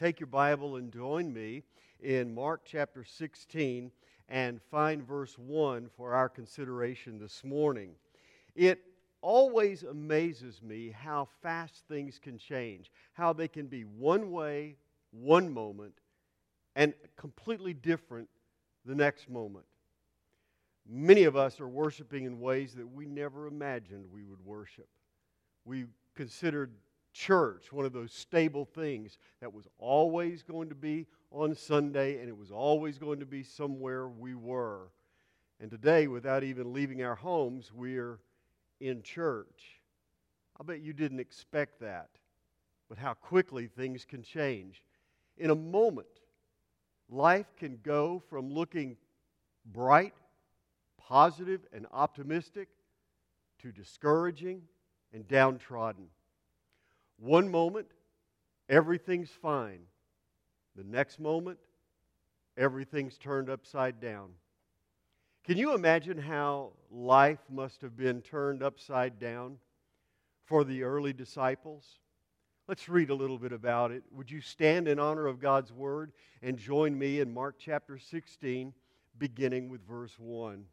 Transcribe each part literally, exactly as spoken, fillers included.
Take your Bible and join me in Mark chapter sixteen and find verse one for our consideration this morning. It always amazes me how fast things can change, how they can be one way, one moment, and completely different the next moment. Many of us are worshiping in ways that we never imagined we would worship. We considered church one of those stable things that was always going to be on Sunday, and it was always going to be somewhere we were. And today, without even leaving our homes, we're in church. I bet you didn't expect that, but how quickly things can change. In a moment, life can go from looking bright, positive, and optimistic to discouraging and downtrodden. One moment, everything's fine. The next moment, everything's turned upside down. Can you imagine how life must have been turned upside down for the early disciples? Let's read a little bit about it. Would you stand in honor of God's Word and join me in Mark chapter sixteen, beginning with verse one.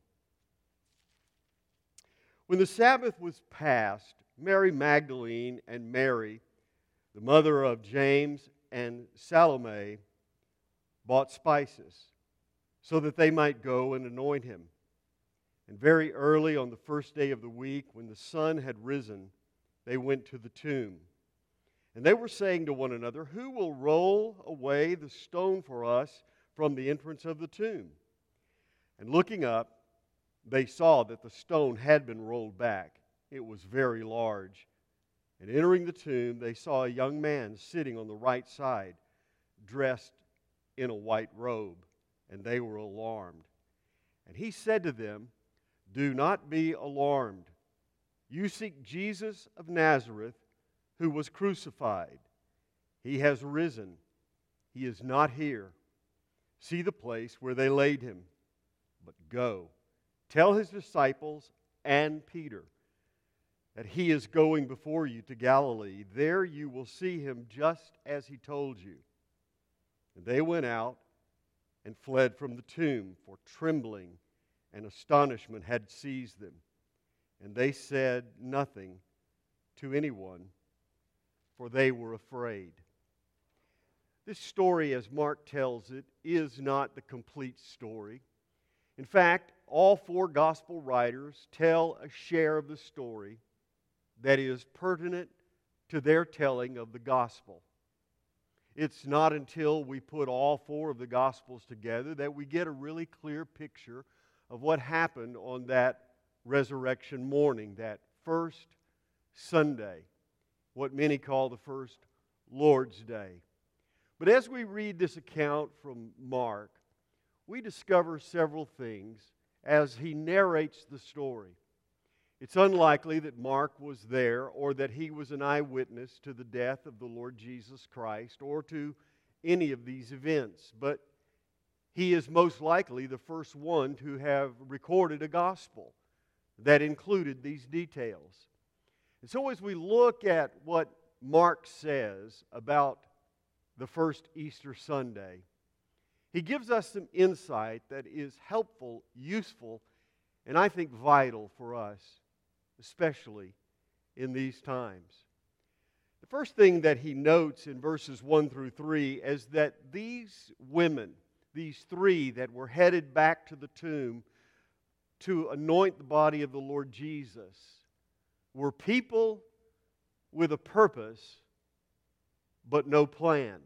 When the Sabbath was past, Mary Magdalene and Mary, the mother of James and Salome, bought spices so that they might go and anoint him. And very early on the first day of the week, when the sun had risen, they went to the tomb. And they were saying to one another, "Who will roll away the stone for us from the entrance of the tomb?" And looking up, they saw that the stone had been rolled back. It was very large. And entering the tomb, they saw a young man sitting on the right side, dressed in a white robe, and they were alarmed. And he said to them, "Do not be alarmed. You seek Jesus of Nazareth, who was crucified. He has risen. He is not here. See the place where they laid him. But go, tell his disciples and Peter that he is going before you to Galilee. There you will see him just as he told you." And they went out and fled from the tomb, for trembling and astonishment had seized them. And they said nothing to anyone, for they were afraid. This story, as Mark tells it, is not the complete story. In fact, all four gospel writers tell a share of the story that is pertinent to their telling of the gospel. It's not until we put all four of the gospels together that we get a really clear picture of what happened on that resurrection morning, that first Sunday, what many call the first Lord's Day. But as we read this account from Mark, we discover several things as he narrates the story. It's unlikely that Mark was there or that he was an eyewitness to the death of the Lord Jesus Christ or to any of these events, but he is most likely the first one to have recorded a gospel that included these details. And so as we look at what Mark says about the first Easter Sunday, he gives us some insight that is helpful, useful, and I think vital for us, especially in these times. The first thing that he notes in verses one through three is that these women, these three that were headed back to the tomb to anoint the body of the Lord Jesus, were people with a purpose, but no plan.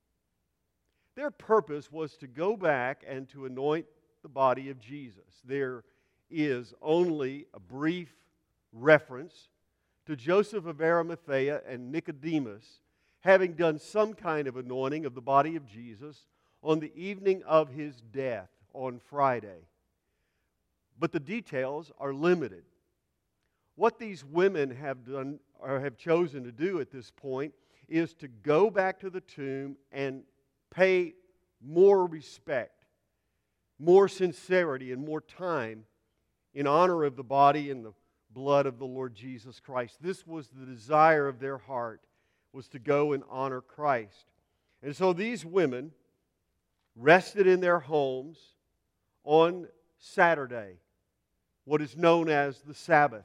Their purpose was to go back and to anoint the body of Jesus. There is only a brief reference to Joseph of Arimathea and Nicodemus having done some kind of anointing of the body of Jesus on the evening of his death on Friday. But the details are limited. What these women have done or have chosen to do at this point is to go back to the tomb and pay more respect, more sincerity, and more time in honor of the body and the blood of the Lord Jesus Christ. This was the desire of their heart, was to go and honor Christ. And so these women rested in their homes on Saturday, what is known as the Sabbath.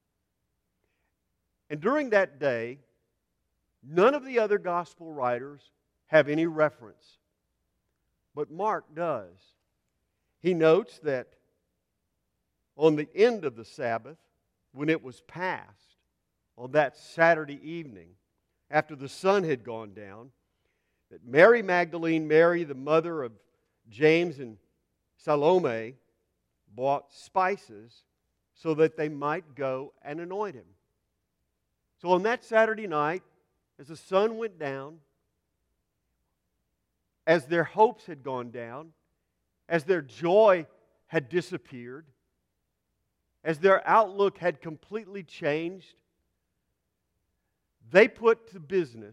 And during that day, none of the other gospel writers have any reference, but Mark does. He notes that on the end of the Sabbath, when it was past, on that Saturday evening, after the sun had gone down, that Mary Magdalene, Mary, the mother of James and Salome, bought spices so that they might go and anoint him. So on that Saturday night, as the sun went down, as their hopes had gone down, as their joy had disappeared, as their outlook had completely changed, they put to business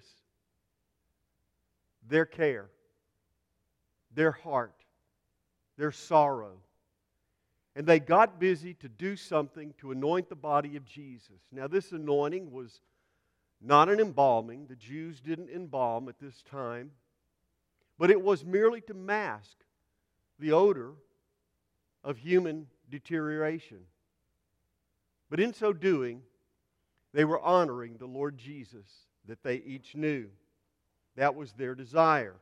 their care, their heart, their sorrow. And they got busy to do something to anoint the body of Jesus. Now, this anointing was not an embalming. The Jews didn't embalm at this time. But it was merely to mask the odor of human deterioration. But in so doing, they were honoring the Lord Jesus that they each knew. That was their desire.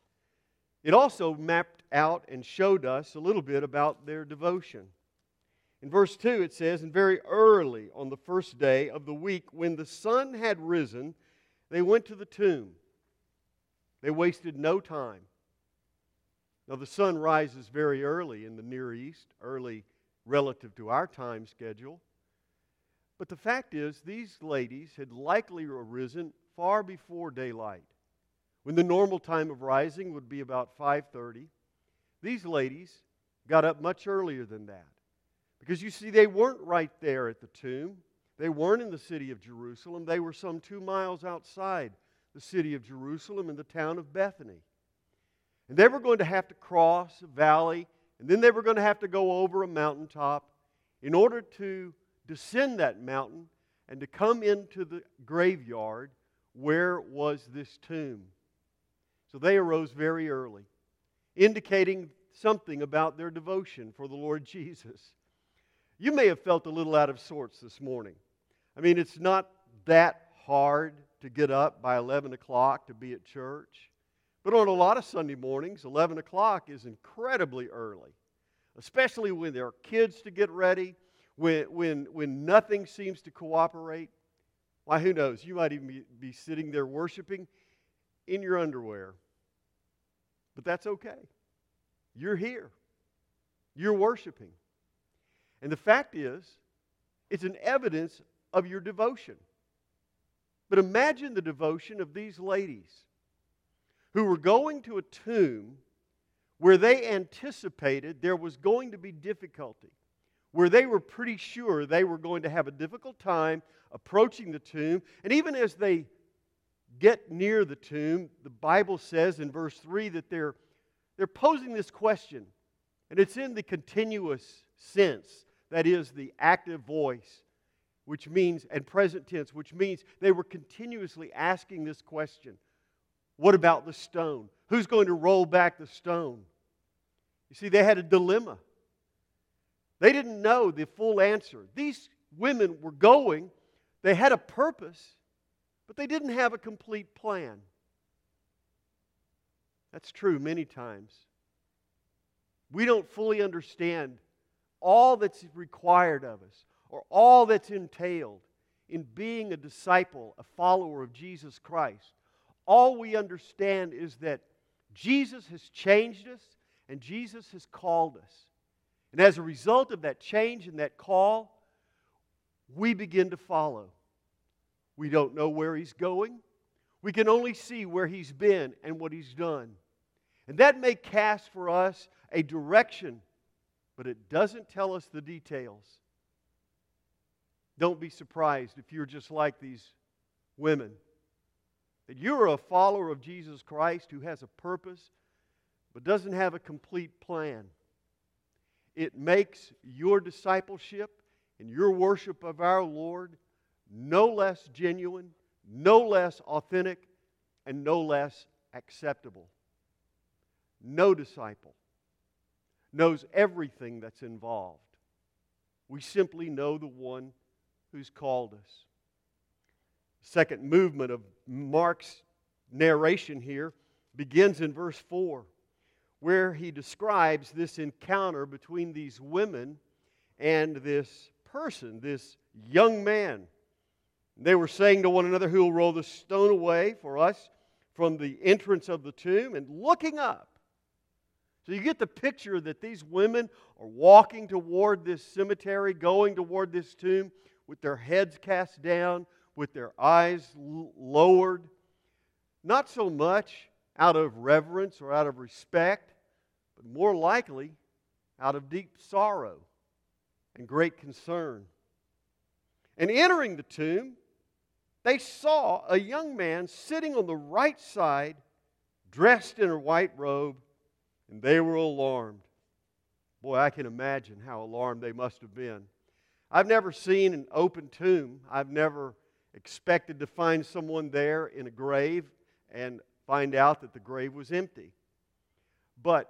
It also mapped out and showed us a little bit about their devotion. In verse two it says, "And very early on the first day of the week, when the sun had risen, they went to the tomb." They wasted no time. Now the sun rises very early in the Near East, early relative to our time schedule. But the fact is, these ladies had likely arisen far before daylight. When the normal time of rising would be about five thirty, these ladies got up much earlier than that. Because you see, they weren't right there at the tomb. They weren't in the city of Jerusalem. They were some two miles outside the city of Jerusalem in the town of Bethany. And they were going to have to cross a valley, and then they were going to have to go over a mountaintop in order to descend that mountain and to come into the graveyard where was this tomb. So they arose very early, indicating something about their devotion for the Lord Jesus. You may have felt a little out of sorts this morning. I mean, it's not that hard to get up by eleven o'clock to be at church. But on a lot of Sunday mornings, eleven o'clock is incredibly early, especially when there are kids to get ready, when, when, when nothing seems to cooperate. Why, who knows? You might even be, be sitting there worshiping in your underwear. But that's okay. You're here. You're worshiping. And the fact is, it's an evidence of your devotion. But imagine the devotion of these ladies who were going to a tomb where they anticipated there was going to be difficulty, where they were pretty sure they were going to have a difficult time approaching the tomb. And even as they get near the tomb, the Bible says in verse three that they're, they're posing this question. And it's in the continuous sense, that is the active voice, which means, and present tense, which means they were continuously asking this question. What about the stone? Who's going to roll back the stone? You see, they had a dilemma. They didn't know the full answer. These women were going, they had a purpose, but they didn't have a complete plan. That's true many times. We don't fully understand all that's required of us or all that's entailed in being a disciple, a follower of Jesus Christ. All we understand is that Jesus has changed us and Jesus has called us. And as a result of that change and that call, we begin to follow. We don't know where He's going. We can only see where He's been and what He's done. And that may cast for us a direction, but it doesn't tell us the details. Don't be surprised if you're just like these women, that you're a follower of Jesus Christ who has a purpose but doesn't have a complete plan. It makes your discipleship and your worship of our Lord no less genuine, no less authentic, and no less acceptable. No disciple knows everything that's involved. We simply know the one who's called us. Second movement of Mark's narration here begins in verse four, where he describes this encounter between these women and this person, this young man. They were saying to one another, "Who will roll the stone away for us from the entrance of the tomb?" And looking up. So you get the picture that these women are walking toward this cemetery, going toward this tomb with their heads cast down, with their eyes l- lowered. Not so much out of reverence or out of respect, but more likely out of deep sorrow and great concern. And entering the tomb, they saw a young man sitting on the right side, dressed in a white robe, and they were alarmed. Boy, I can imagine how alarmed they must have been. I've never seen an open tomb. I've never expected to find someone there in a grave and find out that the grave was empty. But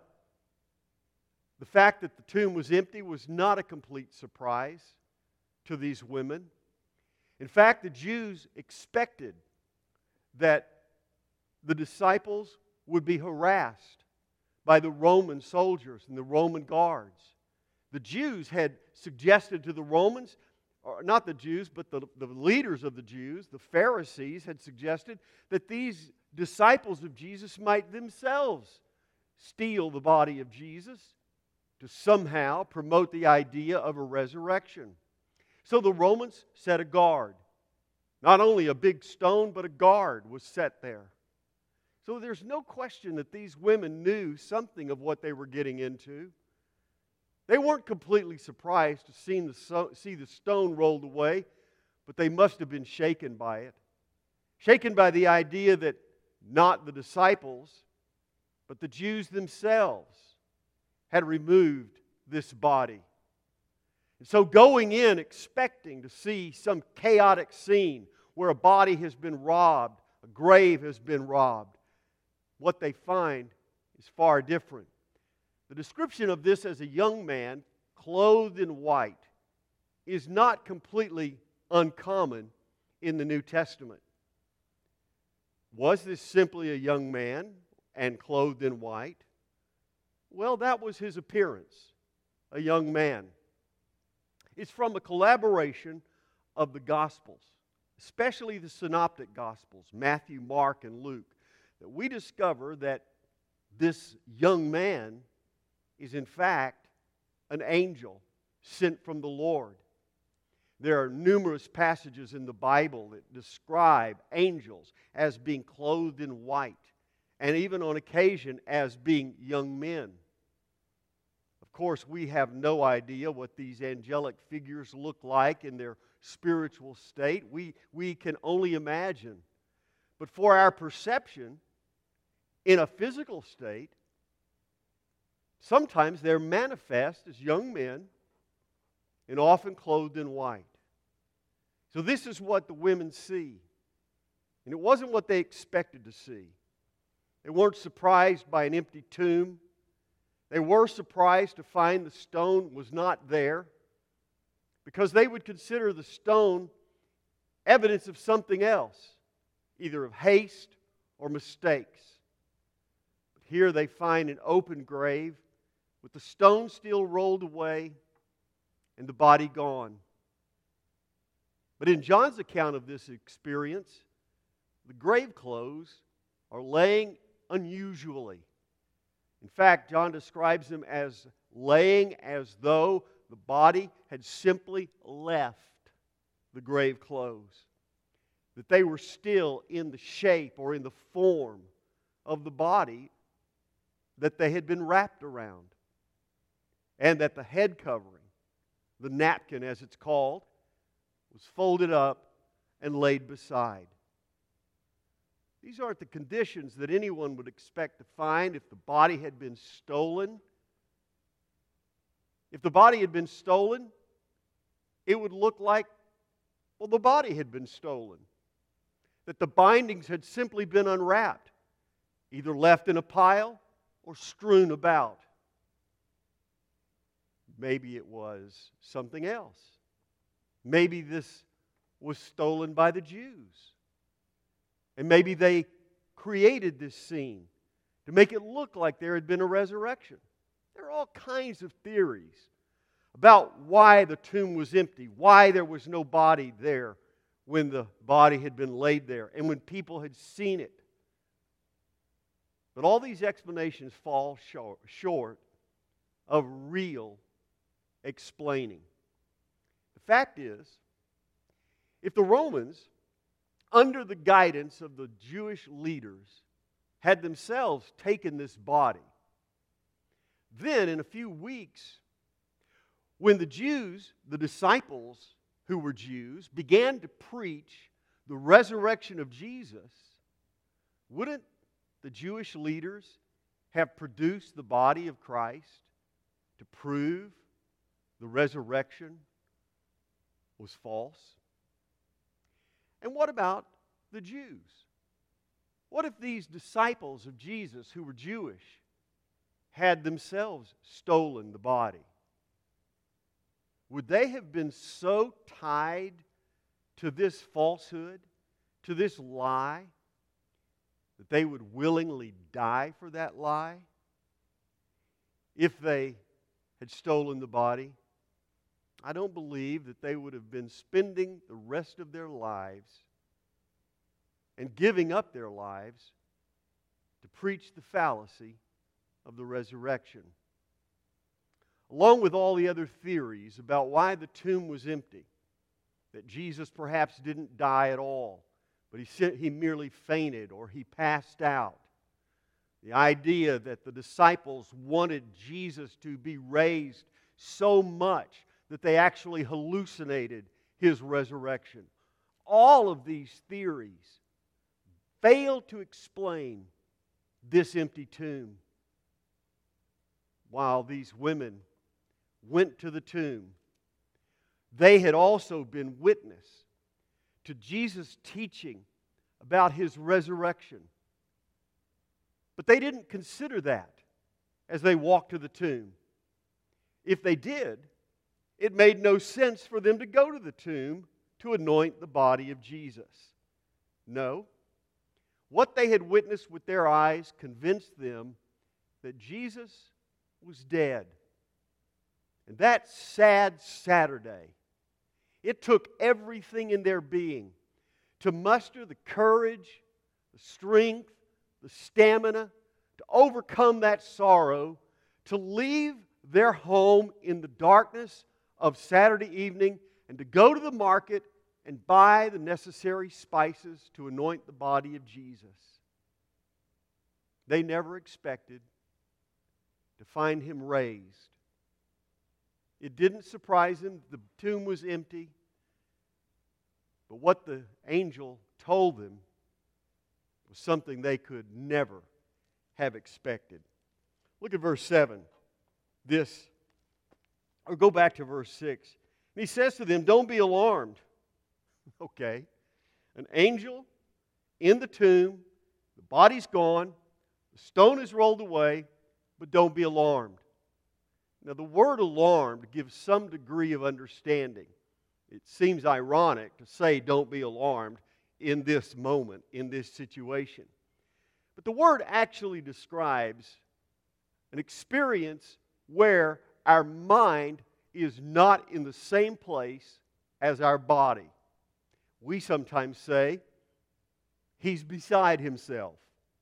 the fact that the tomb was empty was not a complete surprise to these women. In fact, the Jews expected that the disciples would be harassed by the Roman soldiers and the Roman guards. The Jews had suggested to the Romans, or not the Jews, but the, the leaders of the Jews, the Pharisees, had suggested that these disciples of Jesus might themselves steal the body of Jesus to somehow promote the idea of a resurrection. So the Romans set a guard. Not only a big stone, but a guard was set there. So there's no question that these women knew something of what they were getting into. They weren't completely surprised to see the, so, see the stone rolled away, but they must have been shaken by it. Shaken by the idea that not the disciples, but the Jews themselves had removed this body. And so going in expecting to see some chaotic scene where a body has been robbed, a grave has been robbed, what they find is far different. The description of this as a young man clothed in white is not completely uncommon in the New Testament. Was this simply a young man and clothed in white? Well, that was his appearance, a young man. It's from a collaboration of the Gospels, especially the Synoptic Gospels, Matthew, Mark, and Luke, that we discover that this young man is in fact an angel sent from the Lord. There are numerous passages in the Bible that describe angels as being clothed in white, and even on occasion as being young men. Of course, we have no idea what these angelic figures look like in their spiritual state. We, we can only imagine. But for our perception, in a physical state, sometimes they're manifest as young men and often clothed in white. So this is what the women see. And it wasn't what they expected to see. They weren't surprised by an empty tomb. They were surprised to find the stone was not there, because they would consider the stone evidence of something else, either of haste or mistakes. But here they find an open grave with the stone still rolled away and the body gone. But in John's account of this experience, the grave clothes are laying unusually. In fact, John describes them as laying as though the body had simply left the grave clothes. That they were still in the shape or in the form of the body that they had been wrapped around. And that the head covering, the napkin as it's called, was folded up and laid beside. These aren't the conditions that anyone would expect to find if the body had been stolen. If the body had been stolen, it would look like, well, the body had been stolen. That the bindings had simply been unwrapped. either left in a pile or strewn about. Maybe it was something else. Maybe this was stolen by the Jews. And maybe they created this scene to make it look like there had been a resurrection. There are all kinds of theories about why the tomb was empty, why there was no body there when the body had been laid there, and when people had seen it. But all these explanations fall short of real explaining. The fact is, if the Romans, under the guidance of the Jewish leaders, had themselves taken this body, then in a few weeks, when the Jews, the disciples who were Jews, began to preach the resurrection of Jesus, wouldn't the Jewish leaders have produced the body of Christ to prove the resurrection was false? And what about the Jews? What if these disciples of Jesus who were Jewish had themselves stolen the body? Would they have been so tied to this falsehood, to this lie, that they would willingly die for that lie if they had stolen the body? I don't believe that they would have been spending the rest of their lives and giving up their lives to preach the fallacy of the resurrection. Along with all the other theories about why the tomb was empty, that Jesus perhaps didn't die at all, but he, he merely fainted or he passed out. The idea that the disciples wanted Jesus to be raised so much that they actually hallucinated His resurrection. All of these theories fail to explain this empty tomb. While these women went to the tomb, they had also been witness to Jesus' teaching about His resurrection. But they didn't consider that as they walked to the tomb. If they did, it made no sense for them to go to the tomb to anoint the body of Jesus. No. What they had witnessed with their eyes convinced them that Jesus was dead. And that sad Saturday, it took everything in their being to muster the courage, the strength, the stamina to overcome that sorrow, to leave their home in the darkness of Saturday evening and to go to the market and buy the necessary spices to anoint the body of Jesus. They never expected to find Him raised. It didn't surprise them. The tomb was empty. But what the angel told them was something they could never have expected. Look at verse seven. This, or go back to verse six. And he says to them, "Don't be alarmed." Okay. An angel in the tomb, the body's gone, the stone is rolled away, but don't be alarmed. Now, the word alarmed gives some degree of understanding. It seems ironic to say don't be alarmed in this moment, in this situation. But the word actually describes an experience where our mind is not in the same place as our body. We sometimes say, he's beside himself.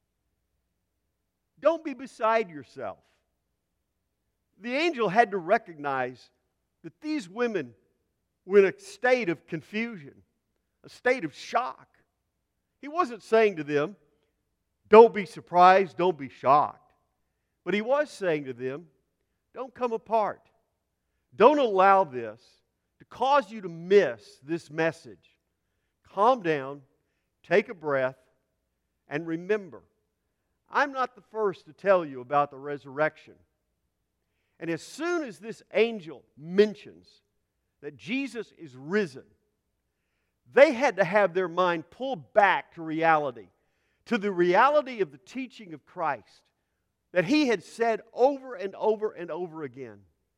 Don't be beside yourself. The angel had to recognize that these women were in a state of confusion, a state of shock. He wasn't saying to them, don't be surprised, don't be shocked. But he was saying to them, don't come apart. Don't allow this to cause you to miss this message. Calm down, take a breath, and remember, I'm not the first to tell you about the resurrection. And as soon as this angel mentions that Jesus is risen, they had to have their mind pulled back to reality, to the reality of the teaching of Christ that he had said over and over and over again.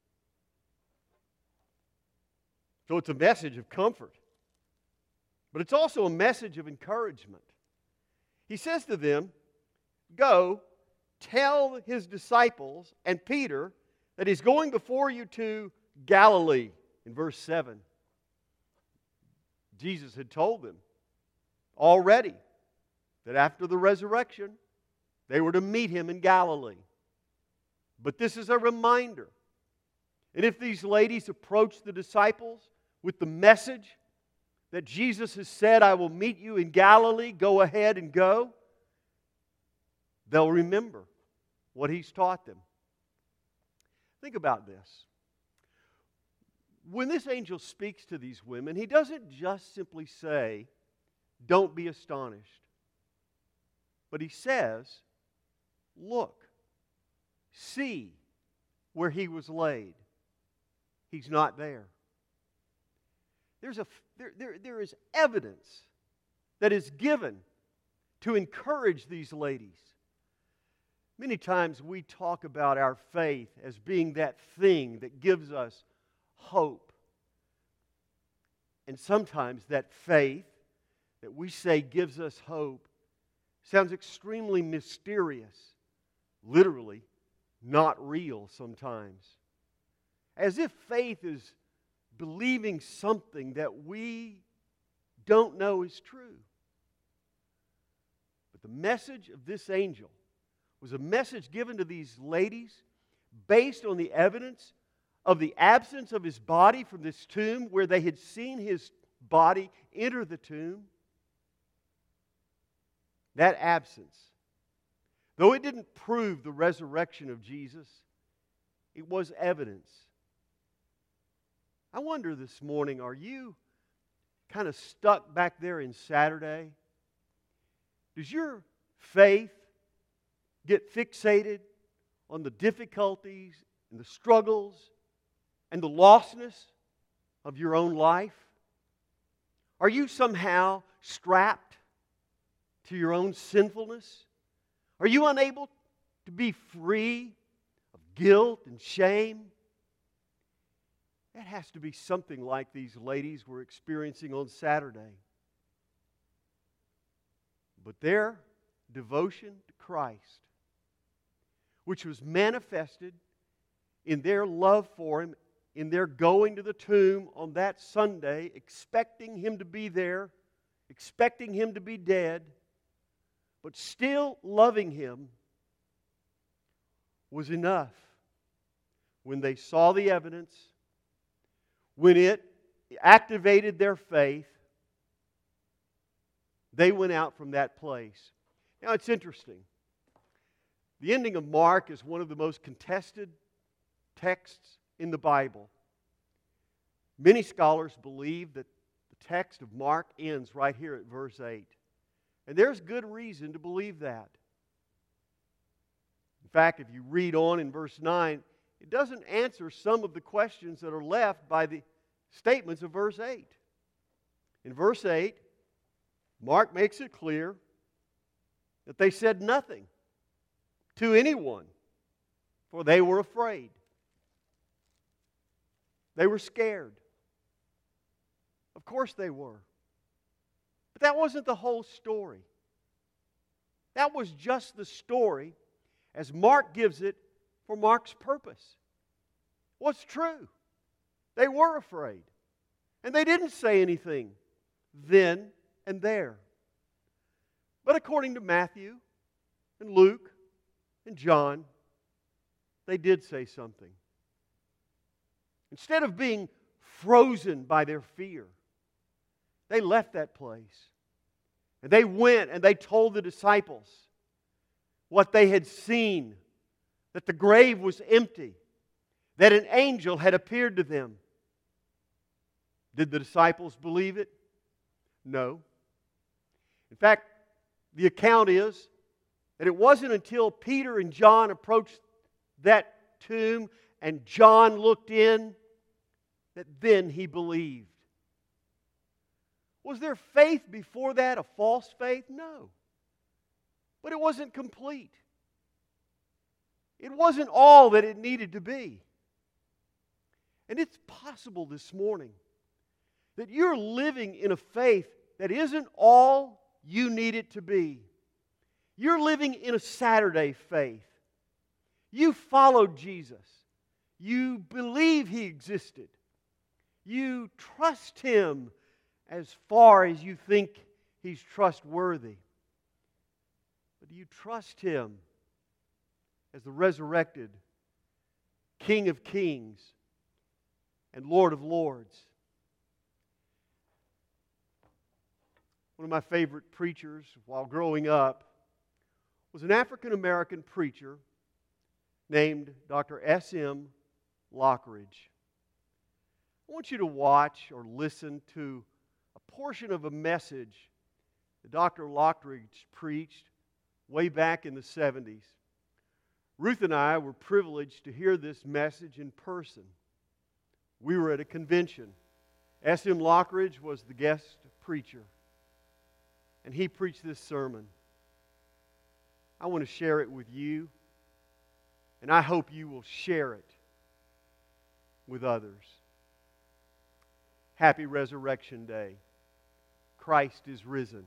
So it's a message of comfort, but it's also a message of encouragement. He says to them, "Go, tell his disciples and Peter that he's going before you to Galilee," in verse seven. Jesus had told them already that after the resurrection, they were to meet him in Galilee. But this is a reminder. And if these ladies approach the disciples with the message that Jesus has said, "I will meet you in Galilee, go ahead and go," they'll remember what he's taught them. Think about this. When this angel speaks to these women, he doesn't just simply say, "Don't be astonished." But he says, "Look, see where he was laid. He's not there." There's a, there, there, there is evidence that is given to encourage these ladies. Many times we talk about our faith as being that thing that gives us hope. And sometimes that faith that we say gives us hope sounds extremely mysterious, literally not real sometimes. As if faith is believing something that we don't know is true. But the message of this angel was a message given to these ladies based on the evidence of the absence of his body from this tomb, where they had seen his body enter the tomb. That absence, though it didn't prove the resurrection of Jesus, it was evidence. I wonder this morning, are you kind of stuck back there in Saturday? Does your faith get fixated on the difficulties and the struggles and the lostness of your own life? Are you somehow strapped to your own sinfulness? Are you unable to be free of guilt and shame? That has to be something like these ladies were experiencing on Saturday. But their devotion to Christ, which was manifested in their love for Him, in their going to the tomb on that Sunday, expecting Him to be there, expecting Him to be dead, but still loving Him, was enough. When they saw the evidence, when it activated their faith, they went out from that place. Now it's interesting. The ending of Mark is one of the most contested texts in the Bible. Many scholars believe that the text of Mark ends right here at verse eight. And there's good reason to believe that. In fact, if you read on in verse nine, it doesn't answer some of the questions that are left by the statements of verse eight. In verse eight, Mark makes it clear that they said nothing to anyone, for they were afraid. They were scared. Of course they were. But that wasn't the whole story. That was just the story as Mark gives it for Mark's purpose. What's true? They were afraid. And they didn't say anything then and there. But according to Matthew and Luke and John, they did say something. Instead of being frozen by their fear, they left that place. And they went and they told the disciples what they had seen, that the grave was empty, that an angel had appeared to them. Did the disciples believe it? No. In fact, the account is that it wasn't until Peter and John approached that tomb and John looked in that then he believed. Was their faith before that a false faith? No. but it wasn't complete. It wasn't all that it needed to be. And it's possible this morning that you're living in a faith that isn't all you need it to be. You're living in a Saturday faith. You followed Jesus. You believe He existed. You trust Him as far as you think He's trustworthy. But do you trust Him as the resurrected King of Kings and Lord of Lords? One of my favorite preachers while growing up was an African-American preacher named Doctor S M Lockridge. I want you to watch or listen to a portion of a message that Doctor Lockridge preached way back in the seventies. Ruth and I were privileged to hear this message in person. We were at a convention. S M Lockridge was the guest preacher, and he preached this sermon. I want to share it with you, and I hope you will share it with others. Happy Resurrection Day. Christ is risen.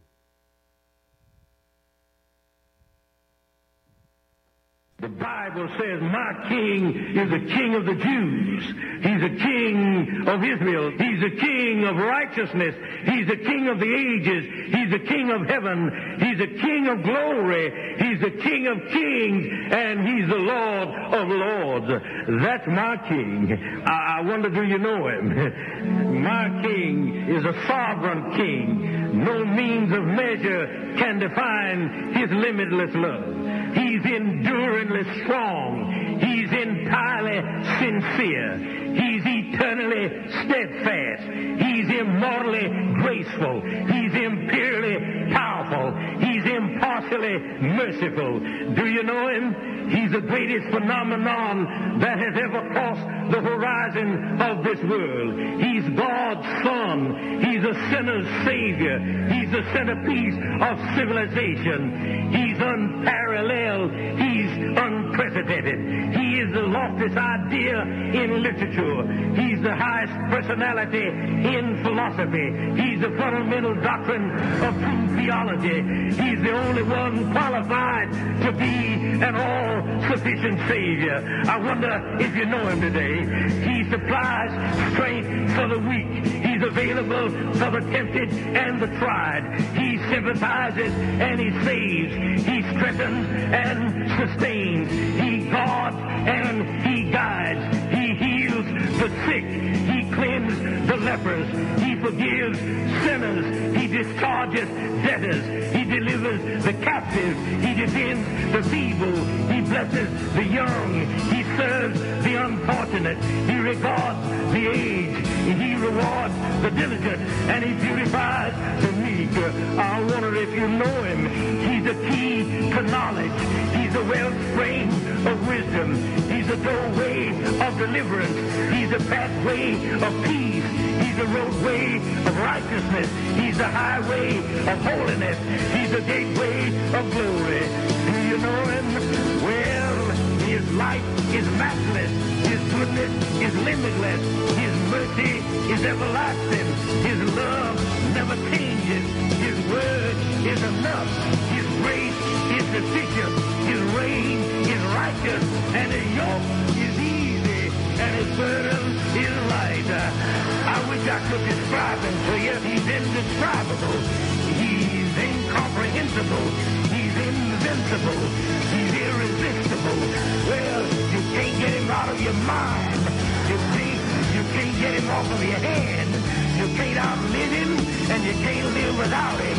The Bible says, my king is the king of the Jews. He's a king of Israel. He's a king of righteousness. He's the king of the ages. He's the king of heaven. He's the king of glory. He's the king of kings. And he's the Lord of lords. That's my king. I, I wonder, do you know him? My king is a sovereign king. No means of measure can define his limitless love. He's enduringly strong. He's entirely sincere. He's eternally steadfast. He's immortally graceful. He's imperially powerful. He's impartially merciful. Do you know him? He's the greatest phenomenon that has ever crossed the horizon of this world. He's God's Son. He's a sinner's Savior. He's the centerpiece of civilization. He's unparalleled. He's unprecedented. He is the loftiest idea in literature. He's the highest personality in philosophy. He's the fundamental doctrine of true theology. He's the only one qualified to be an all-sufficient Savior. I wonder if you know him today. He supplies strength for the weak. He's available for the tempted and the tried. He sympathizes and he saves. He strengthens and sustains. He guards and he guides. He heals the sick. He cleanses the lepers. He forgives sinners. He discharges debtors. He delivers the captive. He defends the feeble. He blesses the young. He serves the unfortunate. He regards the aged. He rewards the diligent. And he beautifies the meek. I wonder if you know him. He's the key to knowledge. He's the wellspring of wisdom. He's the doorway of deliverance. He's the pathway of peace. He's the roadway of righteousness. He's the highway of holiness. He's the gateway of glory. Do you know him? Well, his light is matchless. His goodness is limitless. His mercy is everlasting. His love never changes. His word is enough. His grace is sufficient. His reign is righteous. And his yoke is easy. And his burden is light. I wish I could describe him to you. He's indescribable. He's incomprehensible. He's invincible. He's irresistible. Well, you can't get him out of your mind. You can't, you can't get him off of your hand. You can't outlive him, and you can't live without him.